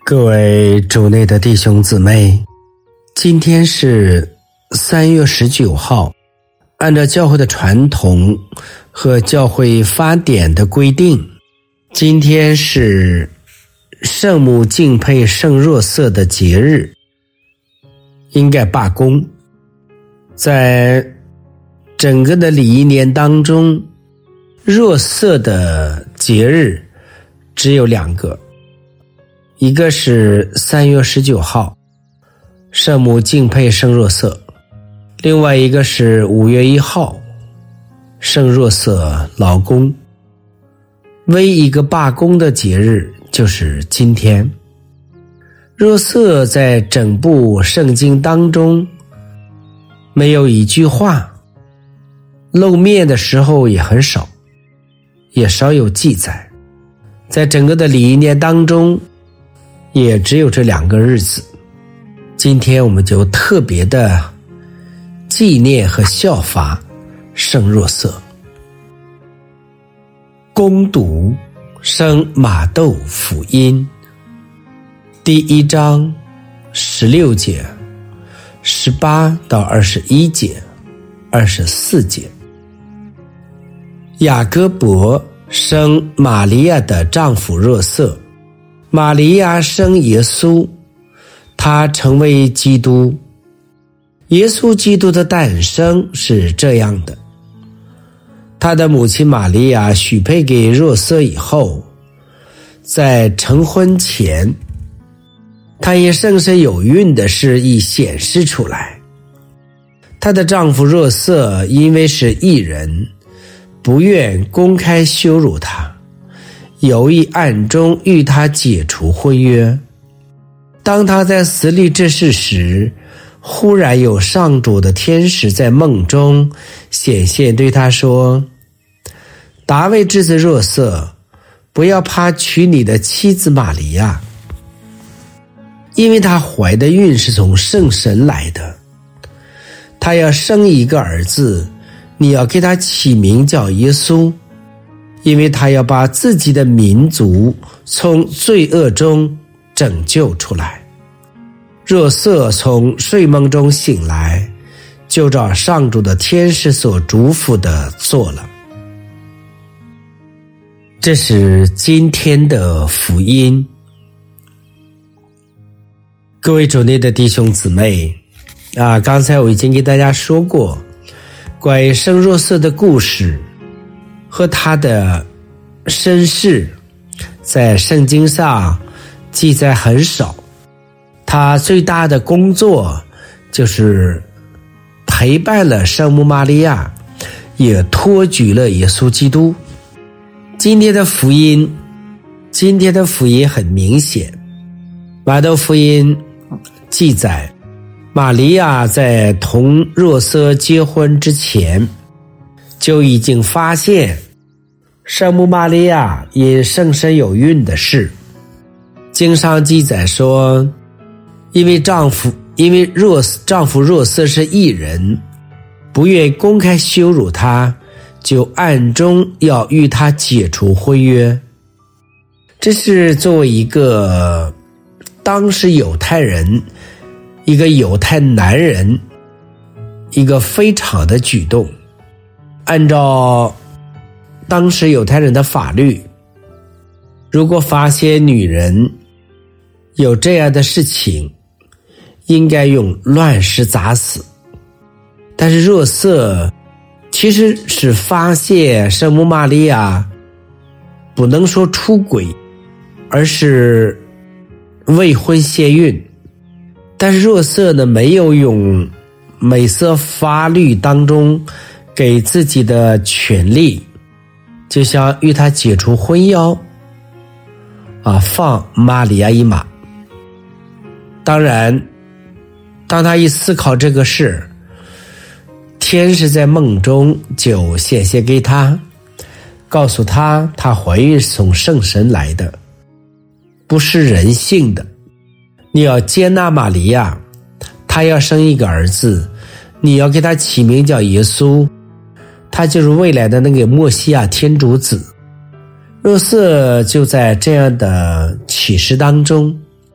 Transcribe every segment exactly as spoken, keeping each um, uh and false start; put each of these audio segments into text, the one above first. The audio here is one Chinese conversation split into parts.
各位主内的弟兄姊妹，今天是三月十九号，按照教会的传统和教会法典的规定，今天是圣母敬佩圣若瑟的节日，应该罢工。在整个的礼仪年当中，若瑟的节日只有两个，一个是三月十九号，圣母敬佩圣若瑟，另外一个是五月一号，圣若瑟劳工。唯一一个罢工的节日就是今天。若瑟在整部圣经当中没有一句话，露面的时候也很少，也少有记载。在整个的礼仪年当中也只有这两个日子，今天我们就特别的纪念和效法圣若瑟。恭读圣马窦福音第一章十六节、十八到二十一节、二十四节。雅各伯生玛利亚的丈夫若瑟，玛利亚生耶稣，他成为基督。耶稣基督的诞生是这样的：他的母亲玛利亚许配给若瑟以后，在成婚前，她因圣神有孕的事已显示出来。她的丈夫若瑟因为是义人，不愿公开羞辱她，有意暗中与他解除婚约。当他在死里之事时，忽然有上主的天使在梦中显现，对他说：大卫之子若瑟，不要怕娶你的妻子玛利亚，因为她怀的孕是从圣神来的。她要生一个儿子，你要给他起名叫耶稣，因为他要把自己的民族从罪恶中拯救出来。若瑟从睡梦中醒来，就照上主的天使所嘱咐的做了。这是今天的福音。各位主内的弟兄姊妹啊，刚才我已经给大家说过关于圣若瑟的故事和他的身世，在圣经上记载很少。他最大的工作就是陪伴了圣母玛利亚，也托举了耶稣基督。今天的福音今天的福音很明显，马窦福音记载玛利亚在同若瑟结婚之前，就已经发现圣母玛利亚因圣神有孕的事。经上记载说，因为丈夫因为若丈夫若瑟是义人，不愿公开羞辱他，就暗中要与他解除婚约。这是作为一个当时犹太人，一个犹太男人，一个非常的举动。按照当时犹太人的法律，如果发现女人有这样的事情，应该用乱石砸死。但是若瑟其实是发现圣母玛利亚不能说出轨，而是未婚先孕。但是若瑟呢，没有用美色法律当中给自己的权利，就想与他解除婚邀啊，放玛利亚一马。当然当他一思考这个事，天使在梦中就显现给他，告诉他她怀孕是从圣神来的，不是人性的。你要接纳玛利亚，她要生一个儿子，你要给他起名叫耶稣，他就是未来的那个默西亚天主子。若瑟就在这样的启示当中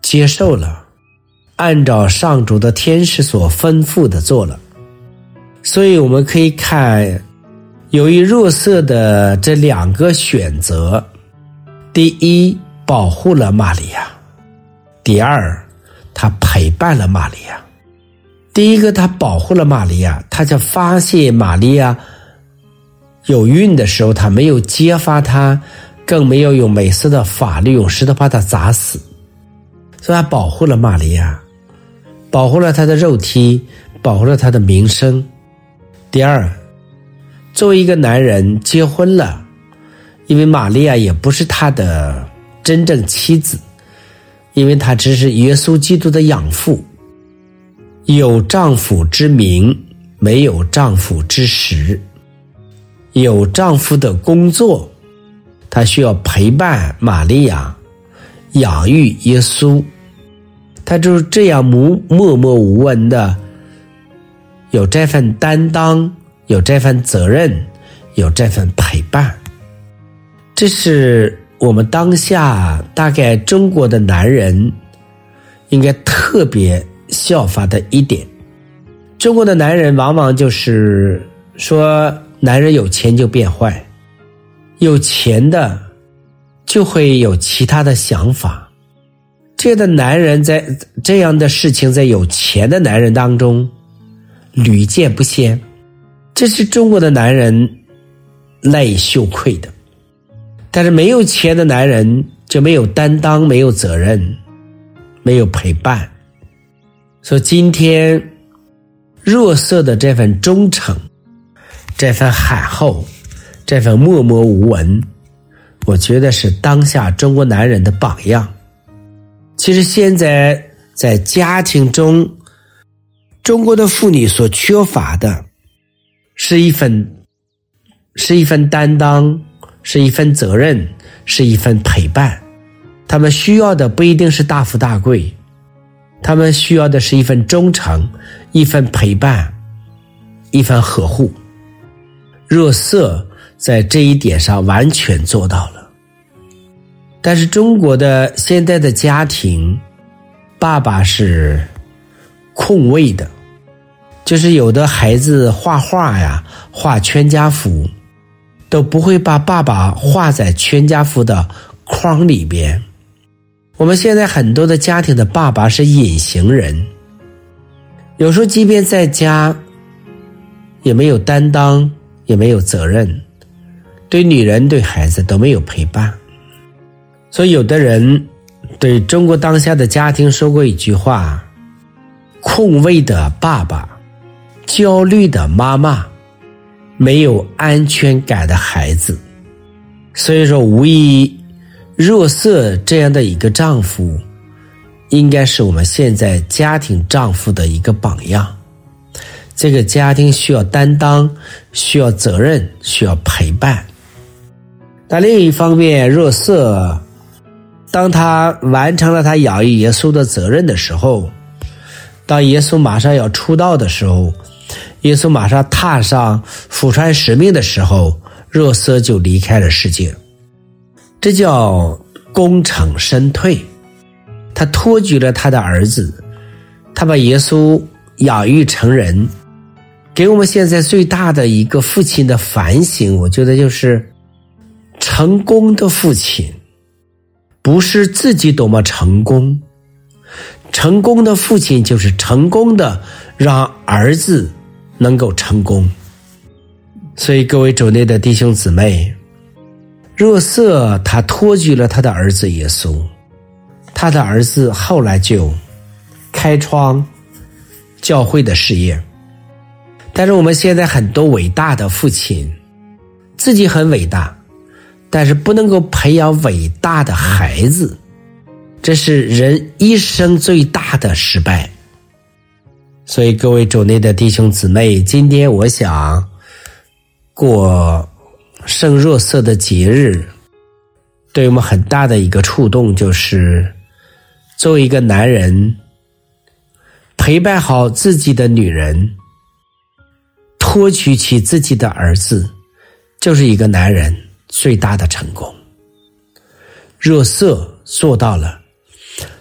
接受了，按照上主的天使所吩咐的做了。所以我们可以看，由于若瑟的这两个选择，第一，保护了玛利亚；第二，他陪伴了玛利亚。第一个，他保护了玛利亚，他就发现玛利亚有孕的时候，他没有揭发她，更没有用美色的法律用石头把她砸死，所以他保护了玛利亚，保护了她的肉体，保护了她的名声。第二，作为一个男人结婚了，因为玛利亚也不是他的真正妻子，因为她只是耶稣基督的养父，有丈夫之名，没有丈夫之实。有丈夫的工作，她需要陪伴玛利亚，养育耶稣。她就是这样默默默无闻的，有这份担当，有这份责任，有这份陪伴。这是我们当下大概中国的男人应该特别效法的一点。中国的男人往往就是说，男人有钱就变坏，有钱的就会有其他的想法。这样的男人在这样的事情在有钱的男人当中屡见不鲜，这是中国的男人赖以羞愧的。但是没有钱的男人就没有担当，没有责任，没有陪伴。所以今天若瑟的这份忠诚，这份海厚，这份默默无闻，我觉得是当下中国男人的榜样。其实现在在家庭中，中国的妇女所缺乏的是一份是一份担当，是一份责任，是一份陪伴。他们需要的不一定是大富大贵，他们需要的是一份忠诚，一份陪伴，一份呵护。若瑟在这一点上完全做到了。但是中国的现在的家庭，爸爸是空位的，就是有的孩子画画呀，画全家福，都不会把爸爸画在全家福的框里边。我们现在很多的家庭的爸爸是隐形人，有时候即便在家也没有担当，也没有责任，对女人对孩子都没有陪伴。所以有的人对中国当下的家庭说过一句话：空位的爸爸，焦虑的妈妈，没有安全感的孩子。所以说无疑若瑟这样的一个丈夫应该是我们现在家庭丈夫的一个榜样。这个家庭需要担当，需要责任，需要陪伴。但另一方面，若瑟当他完成了他养育耶稣的责任的时候，当耶稣马上要出道的时候，耶稣马上踏上福传使命的时候，若瑟就离开了世界。这叫功成身退。他托举了他的儿子，他把耶稣养育成人。给我们现在最大的一个父亲的反省，我觉得就是成功的父亲不是自己多么成功，成功的父亲就是成功的让儿子能够成功。所以各位主内的弟兄姊妹，若瑟他托举了他的儿子耶稣，他的儿子后来就开创教会的事业。但是我们现在很多伟大的父亲自己很伟大，但是不能够培养伟大的孩子，这是人一生最大的失败。所以各位主内的弟兄姊妹，今天我想过圣若瑟的节日，对我们很大的一个触动，就是作为一个男人陪伴好自己的女人，托举起自己的儿子，就是一个男人最大的成功。若瑟做到了，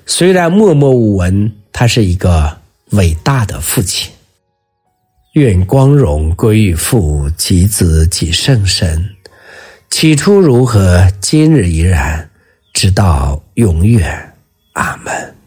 虽然默默无闻，他是一个伟大的父亲。愿光荣归于父及子及圣神，起初如何，今日依然，直到永远。阿们。